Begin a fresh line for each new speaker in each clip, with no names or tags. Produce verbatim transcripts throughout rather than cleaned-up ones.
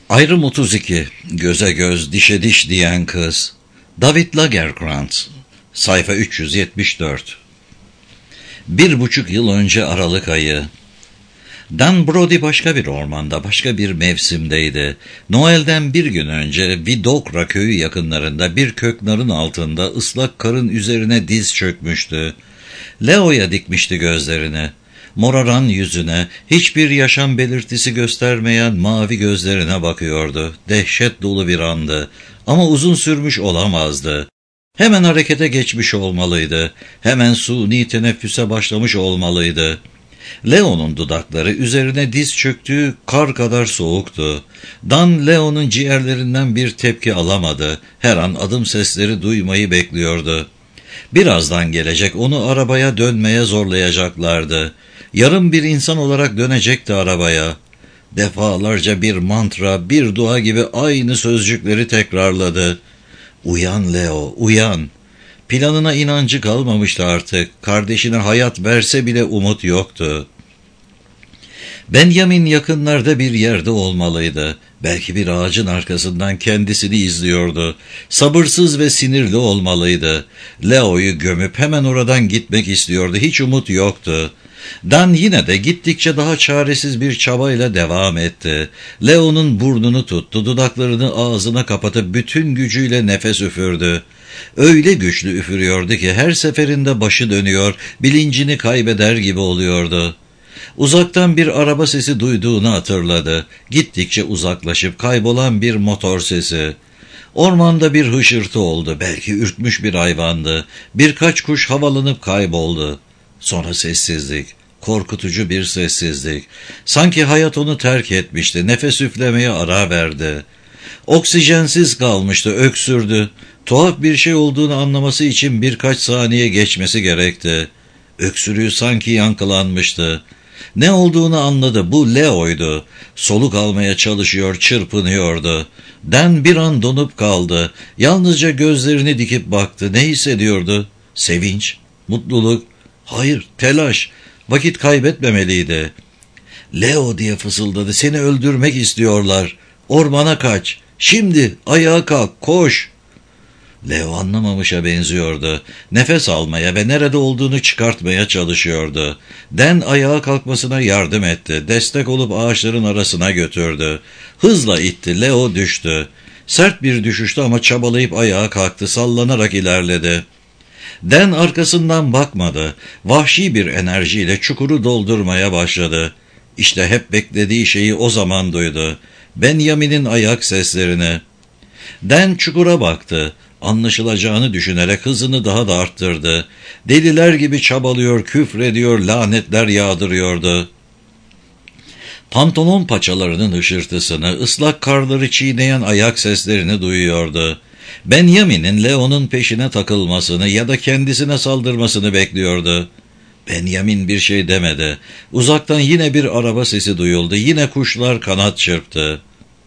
Ayrım otuz iki. Göze göz, dişe diş diyen kız. David Lagercrantz. Sayfa üç yüz yetmiş dört. Bir buçuk yıl önce Aralık ayı. Dan Brody başka bir ormanda, başka bir mevsimdeydi. Noel'den bir gün önce Vidokra köyü yakınlarında bir köknarın altında ıslak karın üzerine diz çökmüştü. Leo'ya dikmişti gözlerini. Moraran yüzüne, hiçbir yaşam belirtisi göstermeyen mavi gözlerine bakıyordu. Dehşet dolu bir andı ama uzun sürmüş olamazdı. Hemen harekete geçmiş olmalıydı. Hemen suni teneffüse başlamış olmalıydı. Leo'nun dudakları üzerine diz çöktüğü kar kadar soğuktu. Dan Leo'nun ciğerlerinden bir tepki alamadı. Her an adım sesleri duymayı bekliyordu. Birazdan gelecek, onu arabaya dönmeye zorlayacaklardı. Yarım bir insan olarak dönecekti arabaya. Defalarca bir mantra, bir dua gibi aynı sözcükleri tekrarladı. Uyan Leo, uyan. Planına inancı kalmamıştı artık. Kardeşine hayat verse bile umut yoktu. Benjamin yakınlarda bir yerde olmalıydı. Belki bir ağacın arkasından kendisini izliyordu. Sabırsız ve sinirli olmalıydı. Leo'yu gömüp hemen oradan gitmek istiyordu. Hiç umut yoktu. Dan yine de gittikçe daha çaresiz bir çabayla devam etti. Leo'nun burnunu tuttu, dudaklarını ağzına kapatıp bütün gücüyle nefes üfürdü. Öyle güçlü üfürüyordu ki her seferinde başı dönüyor, bilincini kaybeder gibi oluyordu. Uzaktan bir araba sesi duyduğunu hatırladı. Gittikçe uzaklaşıp kaybolan bir motor sesi. Ormanda bir hışırtı oldu. Belki ürkmüş bir hayvandı. Birkaç kuş havalanıp kayboldu. Sonra sessizlik. Korkutucu bir sessizlik. Sanki hayat onu terk etmişti. Nefes üflemeye ara verdi. Oksijensiz kalmıştı, öksürdü. Tuhaf bir şey olduğunu anlaması için birkaç saniye geçmesi gerekti. Öksürüğü sanki yankılanmıştı. Ne olduğunu anladı, bu Leo'ydu. Soluk almaya çalışıyor, çırpınıyordu. Dan bir an donup kaldı. Yalnızca gözlerini dikip baktı. Ne hissediyordu? Sevinç, mutluluk, hayır, telaş. Vakit kaybetmemeliydi. Leo diye fısıldadı. Seni öldürmek istiyorlar. Ormana kaç. Şimdi ayağa kalk, koş. Leo anlamamışa benziyordu. Nefes almaya ve nerede olduğunu çıkartmaya çalışıyordu. Dan ayağa kalkmasına yardım etti. Destek olup ağaçların arasına götürdü. Hızla itti. Leo düştü. Sert bir düşüştü ama çabalayıp ayağa kalktı. Sallanarak ilerledi. Dan arkasından bakmadı. Vahşi bir enerjiyle çukuru doldurmaya başladı. İşte hep beklediği şeyi o zaman duydu. Benjamin'in ayak seslerini. Dan çukura baktı. Anlaşılacağını düşünerek hızını daha da arttırdı. Deliler gibi çabalıyor, küfrediyor, lanetler yağdırıyordu. Pantolon paçalarının hışırtısını, ıslak karları çiğneyen ayak seslerini duyuyordu. Benjamin'in Leo'nun peşine takılmasını ya da kendisine saldırmasını bekliyordu. Benjamin bir şey demedi. Uzaktan yine bir araba sesi duyuldu. Yine kuşlar kanat çırptı.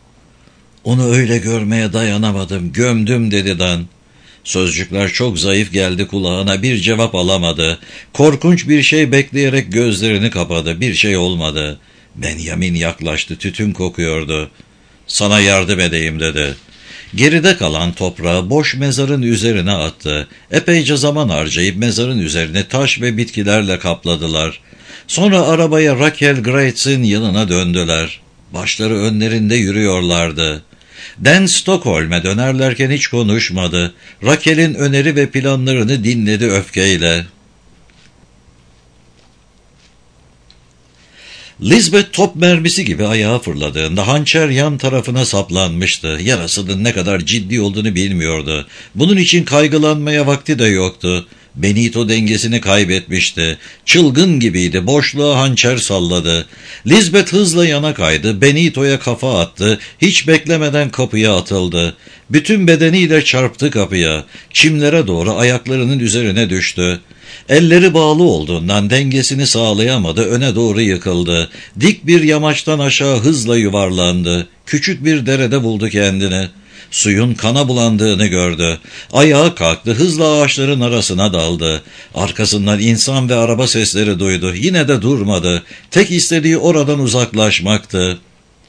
Onu öyle görmeye dayanamadım, gömdüm dedi Dan. Sözcükler çok zayıf geldi kulağına, bir cevap alamadı. Korkunç bir şey bekleyerek gözlerini kapadı, bir şey olmadı. Benjamin yaklaştı, tütün kokuyordu. Sana yardım edeyim dedi. Geride kalan toprağı boş mezarın üzerine attı. Epeyce zaman harcayıp mezarın üzerine taş ve bitkilerle kapladılar. Sonra arabaya Raquel Greitz'in yanına döndüler. Başları önlerinde yürüyorlardı. Dan Stockholm'e dönerlerken hiç konuşmadı. Raquel'in öneri ve planlarını dinledi öfkeyle. Lisbeth top mermisi gibi ayağa fırladığında hançer yan tarafına saplanmıştı. Yarasının ne kadar ciddi olduğunu bilmiyordu. Bunun için kaygılanmaya vakti de yoktu. Benito dengesini kaybetmişti. Çılgın gibiydi. Boşluğa hançer salladı. Lisbeth hızla yana kaydı. Benito'ya kafa attı. Hiç beklemeden kapıya atıldı. Bütün bedeniyle çarptı kapıya. Çimlere doğru ayaklarının üzerine düştü. Elleri bağlı olduğundan dengesini sağlayamadı. Öne doğru yıkıldı. Dik bir yamaçtan aşağı hızla yuvarlandı. Küçük bir derede buldu kendini. Suyun kana bulandığını gördü. Ayağa kalktı, hızla ağaçların arasına daldı. Arkasından insan ve araba sesleri duydu. Yine de durmadı. Tek istediği oradan uzaklaşmaktı.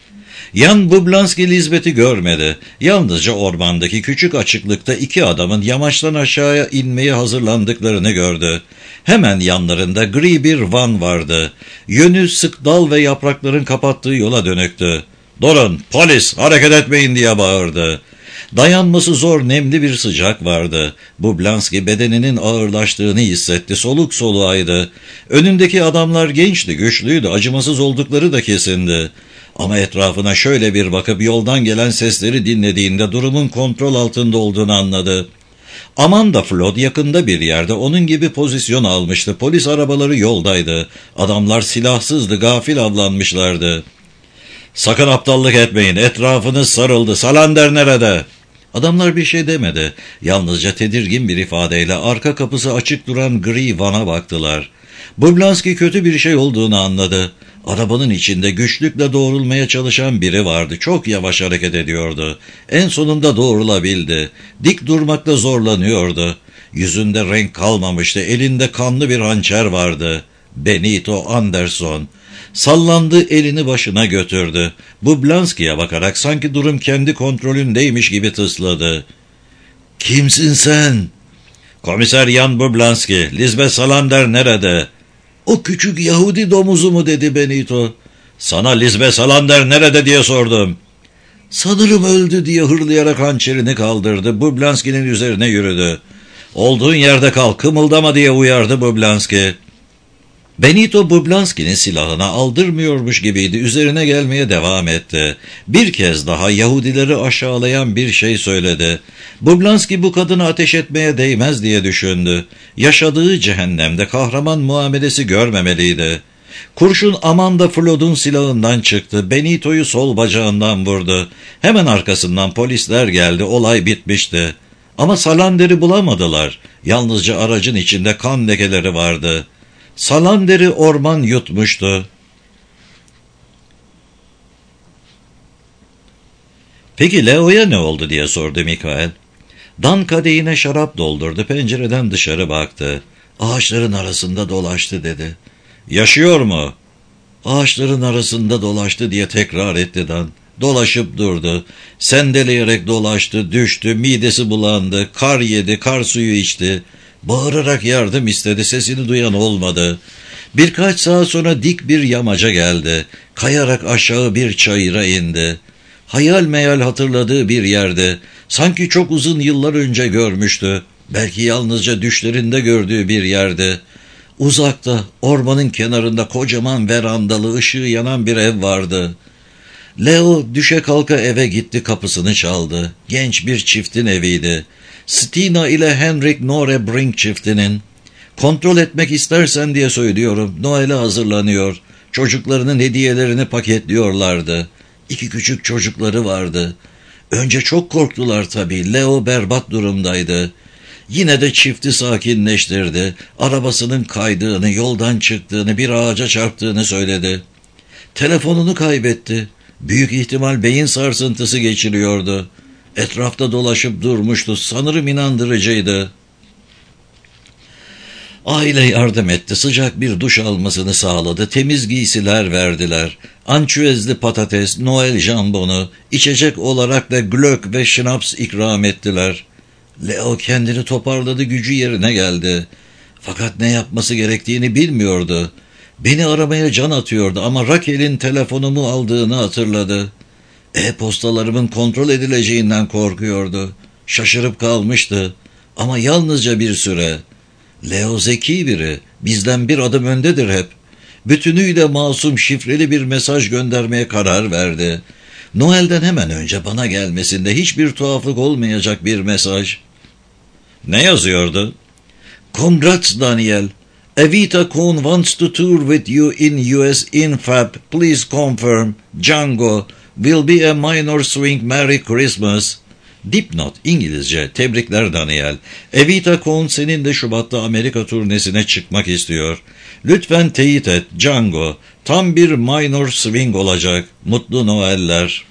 Jan Bublanski Lisbeth'i görmedi. Yalnızca ormandaki küçük açıklıkta iki adamın yamaçtan aşağıya inmeye hazırlandıklarını gördü. Hemen yanlarında gri bir van vardı. Yönü sık dal ve yaprakların kapattığı yola dönüktü. "Durun, polis, hareket etmeyin!" diye bağırdı. Dayanması zor nemli bir sıcak vardı. Bublanski bedeninin ağırlaştığını hissetti, soluk soluğaydı. Önündeki adamlar gençti, güçlüydü, acımasız oldukları da kesindi. Ama etrafına şöyle bir bakıp yoldan gelen sesleri dinlediğinde durumun kontrol altında olduğunu anladı. Amanda Flood yakında bir yerde onun gibi pozisyon almıştı. Polis arabaları yoldaydı. Adamlar silahsızdı, gafil avlanmışlardı. "Sakın aptallık etmeyin, etrafınız sarıldı, Salander nerede?" Adamlar bir şey demedi. Yalnızca tedirgin bir ifadeyle arka kapısı açık duran gri vana baktılar. Bublanski kötü bir şey olduğunu anladı. Arabanın içinde güçlükle doğrulmaya çalışan biri vardı. Çok yavaş hareket ediyordu. En sonunda doğrulabildi. Dik durmakta zorlanıyordu. Yüzünde renk kalmamıştı. Elinde kanlı bir hançer vardı. Benito Anderson. Sallandı, elini başına götürdü. Bublanski'ye bakarak sanki durum kendi kontrolündeymiş gibi tısladı. "Kimsin sen?" "Komiser Jan Bublanski. Lisbeth Salander nerede?" "O küçük Yahudi domuzu mu?" dedi Benito. "Sana Lisbeth Salander nerede diye sordum." "Sanırım öldü," diye hırlayarak hançerini kaldırdı. Bublanski'nin üzerine yürüdü. "Olduğun yerde kal, kımıldama," diye uyardı Bublanski. Benito Bublanski'nin silahına aldırmıyormuş gibiydi. Üzerine gelmeye devam etti. Bir kez daha Yahudileri aşağılayan bir şey söyledi. Bublanski bu kadına ateş etmeye değmez diye düşündü. Yaşadığı cehennemde kahraman muamelesi görmemeliydi. Kurşun Amanda Flood'un silahından çıktı. Benito'yu sol bacağından vurdu. Hemen arkasından polisler geldi. Olay bitmişti. Ama Salander'i bulamadılar. Yalnızca aracın içinde kan lekeleri vardı. Salander'i orman yutmuştu. "Peki Leo'ya ne oldu?" diye sordu Mikael. Dan kadehine şarap doldurdu, pencereden dışarı baktı. "Ağaçların arasında dolaştı," dedi. "Yaşıyor mu?" "Ağaçların arasında dolaştı," diye tekrar etti Dan. Dolaşıp durdu. Sendeleyerek dolaştı, düştü, midesi bulandı, kar yedi, kar suyu içti. Bağırarak yardım istedi, sesini duyan olmadı. Birkaç saat sonra dik bir yamaca geldi. Kayarak aşağı bir çayıra indi. Hayal meyal hatırladığı bir yerde, sanki çok uzun yıllar önce görmüştü. Belki yalnızca düşlerinde gördüğü bir yerde. Uzakta, ormanın kenarında kocaman verandalı, ışığı yanan bir ev vardı. Leo düşe kalka eve gitti, kapısını çaldı. Genç bir çiftin eviydi. Stina ile Henrik Norebrink çiftinin. "Kontrol etmek istersen diye söylüyorum. Noel'e hazırlanıyor. Çocuklarının hediyelerini paketliyorlardı. İki küçük çocukları vardı. Önce çok korktular tabii. Leo berbat durumdaydı. Yine de çifti sakinleştirdi. Arabasının kaydığını, yoldan çıktığını, bir ağaca çarptığını söyledi. Telefonunu kaybetti. Büyük ihtimal beyin sarsıntısı geçiriyordu. Etrafta dolaşıp durmuştu. Sanırım inandırıcıydı. Aile yardım etti. Sıcak bir duş almasını sağladı. Temiz giysiler verdiler. Ançüezli patates, Noel jambonu, içecek olarak da glöck ve şnaps ikram ettiler. Leo kendini toparladı, gücü yerine geldi. Fakat ne yapması gerektiğini bilmiyordu. Beni aramaya can atıyordu ama Raquel'in telefonumu aldığını hatırladı. E-postalarımın kontrol edileceğinden korkuyordu. Şaşırıp kalmıştı. Ama yalnızca bir süre. Leo zeki biri. Bizden bir adım öndedir hep. Bütünüyle masum, şifreli bir mesaj göndermeye karar verdi. Noel'den hemen önce bana gelmesinde hiçbir tuhaflık olmayacak bir mesaj. Ne yazıyordu? Congrats Daniel. Evita Cohn wants to tour with you in U S Infab. Please confirm. Django. Will be a minor swing. Merry Christmas. Dipnot İngilizce. Tebrikler Daniel. Evita Cohn senin de Şubat'ta Amerika turnesine çıkmak istiyor. Lütfen teyit et. Django. Tam bir minor swing olacak. Mutlu Noeller.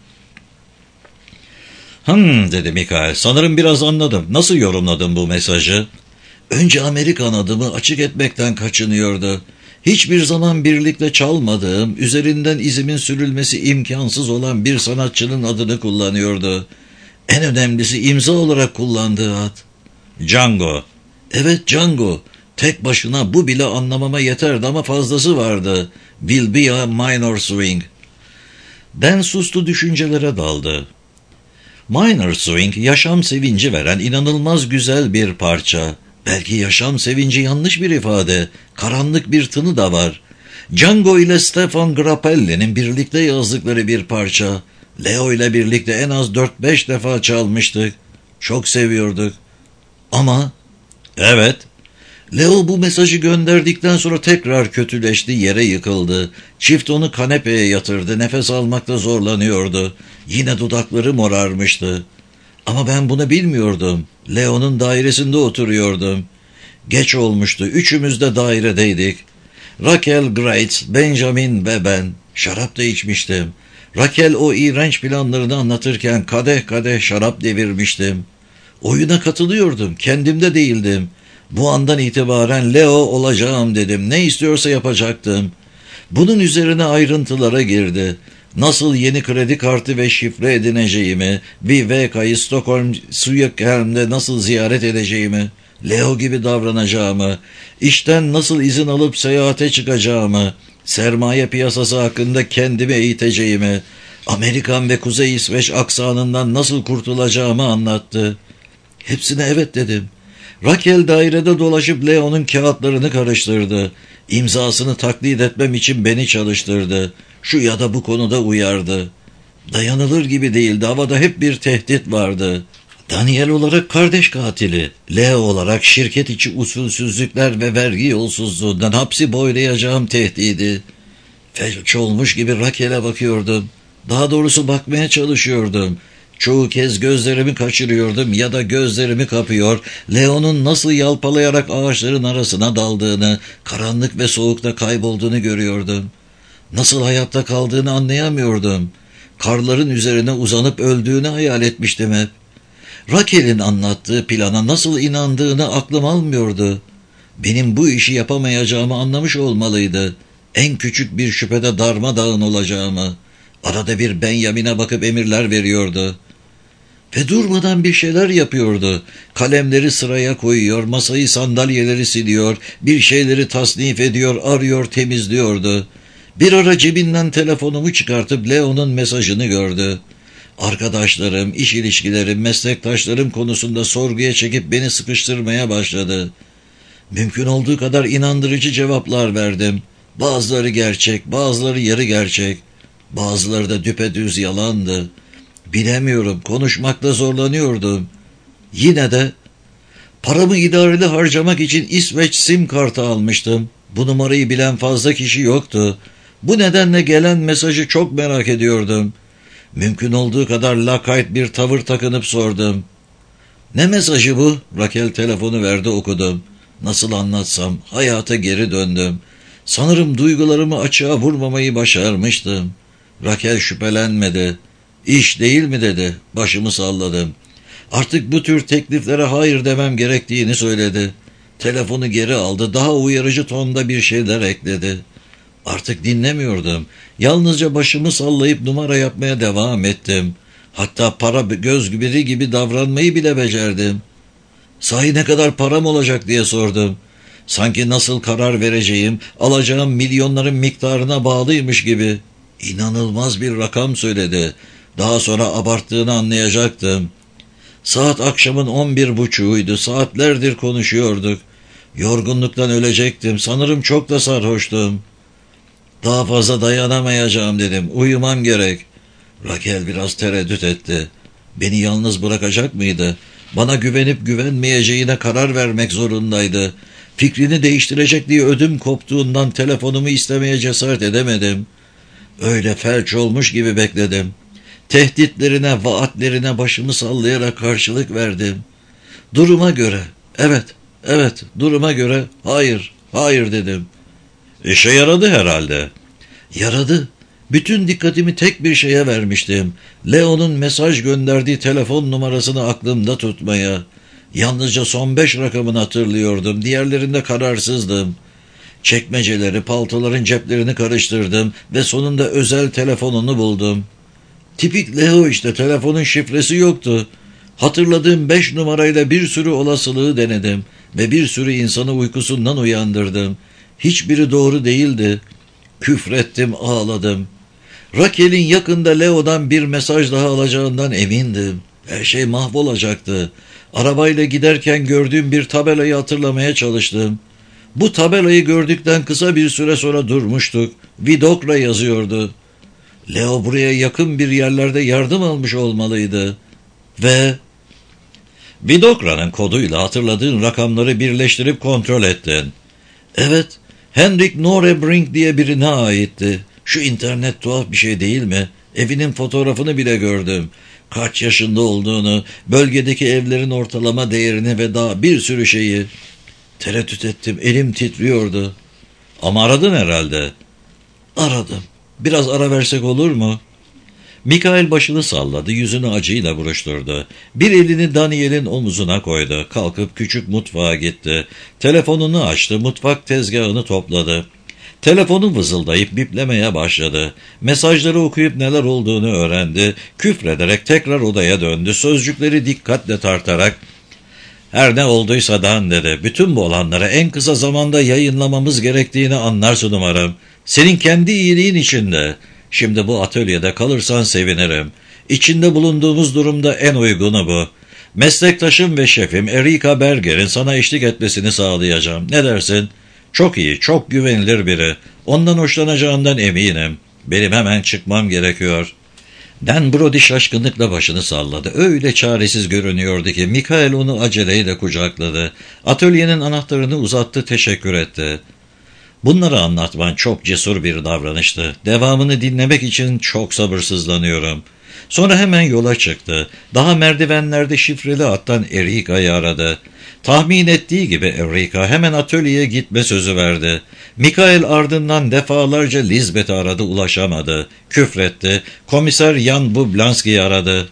Hmm dedi Mikael. Sanırım biraz anladım. Nasıl yorumladın bu mesajı? Önce Amerikan adımı açık etmekten kaçınıyordu. Hiçbir zaman birlikte çalmadığım, üzerinden izimin sürülmesi imkansız olan bir sanatçının adını kullanıyordu. En önemlisi imza olarak kullandığı ad. Django. Evet, Django. Tek başına bu bile anlamama yeterdi ama fazlası vardı. Will be a minor swing. Ben sustu, düşüncelere daldı. Minor swing, yaşam sevinci veren inanılmaz güzel bir parça. Belki yaşam sevinci yanlış bir ifade. Karanlık bir tını da var. Django ile Stefan Grappelli'nin birlikte yazdıkları bir parça. Leo ile birlikte en az dört beş defa çalmıştık. Çok seviyorduk. Ama, evet, Leo bu mesajı gönderdikten sonra tekrar kötüleşti, yere yıkıldı. Çift onu kanepeye yatırdı, nefes almakta zorlanıyordu. Yine dudakları morarmıştı. Ama ben bunu bilmiyordum. Leo'nun dairesinde oturuyordum. Geç olmuştu, üçümüz de dairedeydik. Raquel Graetz, Benjamin ve ben. Şarap da içmiştim. Raquel o iğrenç planlarını anlatırken kadeh kadeh şarap devirmiştim. Oyuna katılıyordum, kendimde değildim. Bu andan itibaren Leo olacağım dedim. Ne istiyorsa yapacaktım. Bunun üzerine ayrıntılara girdi. Nasıl yeni kredi kartı ve şifre edineceğimi, Viveka'yı Stockholm Suyakhelm'de nasıl ziyaret edeceğimi, Leo gibi davranacağımı, işten nasıl izin alıp seyahate çıkacağımı, sermaye piyasası hakkında kendimi eğiteceğimi, Amerikan ve Kuzey İsveç aksanından nasıl kurtulacağımı anlattı. Hepsine evet dedim. Raquel dairede dolaşıp Leo'nun kağıtlarını karıştırdı. İmzasını taklit etmem için beni çalıştırdı. Şu ya da bu konuda uyardı. Dayanılır gibi değildi. Havada hep bir tehdit vardı. Daniel olarak kardeş katili, Leo olarak şirket içi usulsüzlükler ve vergi yolsuzluğundan hapsi boylayacağım tehdidi. Felç olmuş gibi Raquel'e bakıyordum. Daha doğrusu bakmaya çalışıyordum. Çoğu kez gözlerimi kaçırıyordum ya da gözlerimi kapıyor, Leo'nun nasıl yalpalayarak ağaçların arasına daldığını, karanlık ve soğukta kaybolduğunu görüyordum. Nasıl hayatta kaldığını anlayamıyordum. Karların üzerine uzanıp öldüğünü hayal etmiştim hep. Raquel'in anlattığı plana nasıl inandığını aklım almıyordu. Benim bu işi yapamayacağımı anlamış olmalıydı. En küçük bir şüphede darmadağın olacağımı. Arada bir Benjamin'e bakıp emirler veriyordu. Ve durmadan bir şeyler yapıyordu. Kalemleri sıraya koyuyor, masayı sandalyeleri siliyor, bir şeyleri tasnif ediyor, arıyor, temizliyordu. Bir ara cebinden telefonumu çıkartıp Leo'nun mesajını gördü. Arkadaşlarım, iş ilişkilerim, meslektaşlarım konusunda sorguya çekip beni sıkıştırmaya başladı. Mümkün olduğu kadar inandırıcı cevaplar verdim. Bazıları gerçek, bazıları yarı gerçek. Bazıları da düpedüz yalandı. Bilemiyorum, konuşmakta zorlanıyordum. Yine de paramı idareli harcamak için İsveç sim kartı almıştım. Bu numarayı bilen fazla kişi yoktu. Bu nedenle gelen mesajı çok merak ediyordum. Mümkün olduğu kadar lakayt bir tavır takınıp sordum. Ne mesajı bu? Raquel telefonu verdi, okudum. Nasıl anlatsam, hayata geri döndüm. Sanırım duygularımı açığa vurmamayı başarmıştım. Raquel şüphelenmedi. İş değil mi dedi. Başımı salladım. Artık bu tür tekliflere hayır demem gerektiğini söyledi. Telefonu geri aldı. Daha uyarıcı tonda bir şeyler ekledi. Artık dinlemiyordum. Yalnızca başımı sallayıp numara yapmaya devam ettim. Hatta para göz biri gibi davranmayı bile becerdim. Sahi ne kadar param olacak diye sordum. Sanki nasıl karar vereceğim, alacağım milyonların miktarına bağlıymış gibi. İnanılmaz bir rakam söyledi. Daha sonra abarttığını anlayacaktım. Saat akşamın on bir buçuğuydu. Saatlerdir konuşuyorduk. Yorgunluktan ölecektim. Sanırım çok da sarhoştum. Daha fazla dayanamayacağım dedim. Uyumam gerek. Raquel biraz tereddüt etti. Beni yalnız bırakacak mıydı? Bana güvenip güvenmeyeceğine karar vermek zorundaydı. Fikrini değiştirecek diye ödüm koptuğundan telefonumu istemeye cesaret edemedim. Öyle felç olmuş gibi bekledim. Tehditlerine, vaatlerine başımı sallayarak karşılık verdim. Duruma göre, evet, evet, duruma göre, hayır, hayır dedim. İşe yaradı herhalde. Yaradı. Bütün dikkatimi tek bir şeye vermiştim. Leo'nun mesaj gönderdiği telefon numarasını aklımda tutmaya. Yalnızca son beş rakamını hatırlıyordum. Diğerlerinde kararsızdım. Çekmeceleri, paltoların ceplerini karıştırdım ve sonunda özel telefonunu buldum. Tipik Leo işte, telefonun şifresi yoktu. Hatırladığım beş numarayla bir sürü olasılığı denedim ve bir sürü insanı uykusundan uyandırdım. Hiçbiri doğru değildi. Küfrettim, ağladım. Raquel'in yakında Leo'dan bir mesaj daha alacağından emindim. Her şey mahvolacaktı. Arabayla giderken gördüğüm bir tabelayı hatırlamaya çalıştım. Bu tabelayı gördükten kısa bir süre sonra durmuştuk. Vidokra yazıyordu. Leo buraya yakın bir yerlerde yardım almış olmalıydı. Ve Vidokra'nın koduyla hatırladığın rakamları birleştirip kontrol ettin. Evet, Henrik Norebrink diye birine aitti. Şu internet tuhaf bir şey değil mi? Evinin fotoğrafını bile gördüm. Kaç yaşında olduğunu, bölgedeki evlerin ortalama değerini ve daha bir sürü şeyi. Tereddüt ettim, elim titriyordu. Ama aradın herhalde. Aradım. Biraz ara versek olur mu? Mikael başını salladı, yüzünü acıyla buruşturdu. Bir elini Daniel'in omuzuna koydu. Kalkıp küçük mutfağa gitti. Telefonunu açtı, mutfak tezgahını topladı. Telefonu vızıldayıp biplemeye başladı. Mesajları okuyup neler olduğunu öğrendi. Küfrederek tekrar odaya döndü. Sözcükleri dikkatle tartarak, "Her ne olduysa Dan," dedi. "Bütün bu olanları en kısa zamanda yayınlamamız gerektiğini anlarsın umarım. Senin kendi iyiliğin içinde. Şimdi bu atölyede kalırsan sevinirim. İçinde bulunduğumuz durumda en uygunu bu. Meslektaşım ve şefim Erika Berger'in sana eşlik etmesini sağlayacağım. Ne dersin? Çok iyi, çok güvenilir biri. Ondan hoşlanacağından eminim. Benim hemen çıkmam gerekiyor." Dan Brody şaşkınlıkla başını salladı. Öyle çaresiz görünüyordu ki Mikael onu aceleyle kucakladı. Atölyenin anahtarını uzattı, teşekkür etti. "Bunları anlatman çok cesur bir davranıştı. Devamını dinlemek için çok sabırsızlanıyorum." Sonra hemen yola çıktı. Daha merdivenlerde şifreli hattan Erika'yı aradı. Tahmin ettiği gibi Erika hemen atölyeye gitme sözü verdi. Mikael ardından defalarca Lisbeth'i aradı, ulaşamadı. Küfretti. Komiser Jan Bublanski'yi aradı.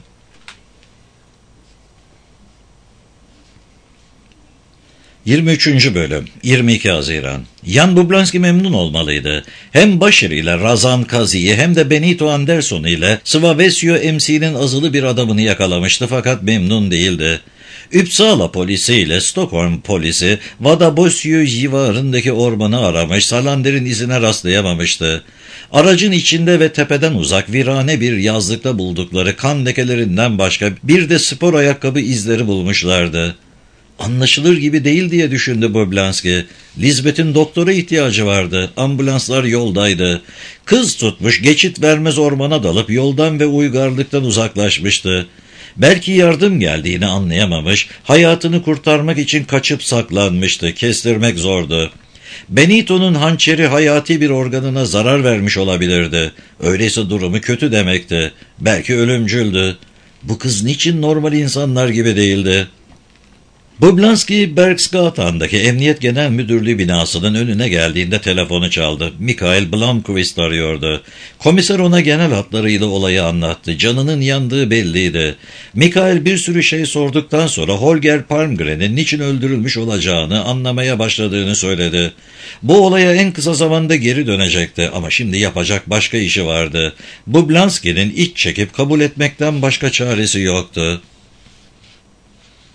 yirmi üçüncü Bölüm yirmi iki Haziran. Jan Bublanski memnun olmalıydı. Hem Başir ile Razan Kazi'yi hem de Benito Anderson ile Svavesio M C'nin azılı bir adamını yakalamıştı fakat memnun değildi. Uppsala polisi ile Stockholm polisi Vadabosyu civarındaki ormanı aramış, Salander'in izine rastlayamamıştı. Aracın içinde ve tepeden uzak virane bir yazlıkta buldukları kan lekelerinden başka bir de spor ayakkabı izleri bulmuşlardı. Anlaşılır gibi değil diye düşündü Boblanski. Lisbeth'in doktora ihtiyacı vardı. Ambulanslar yoldaydı. Kız tutmuş, geçit vermez ormana dalıp yoldan ve uygarlıktan uzaklaşmıştı. Belki yardım geldiğini anlayamamış, hayatını kurtarmak için kaçıp saklanmıştı. Kestirmek zordu. Benito'nun hançeri hayati bir organına zarar vermiş olabilirdi. Öyleyse durumu kötü demekti. Belki ölümcüldü. Bu kız niçin normal insanlar gibi değildi? Bublanski, Bergsgatan'daki Emniyet Genel Müdürlüğü binasının önüne geldiğinde telefonu çaldı. Mikael Blomqvist arıyordu. Komiser ona genel hatlarıyla olayı anlattı. Canının yandığı belliydi. Mikael bir sürü şey sorduktan sonra Holger Palmgren'in niçin öldürülmüş olacağını anlamaya başladığını söyledi. Bu olaya en kısa zamanda geri dönecekti ama şimdi yapacak başka işi vardı. Bublanski'nin iç çekip kabul etmekten başka çaresi yoktu.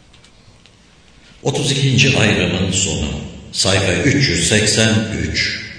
otuz ikinci ayrımın sonu. Sayfa üç yüz seksen üç.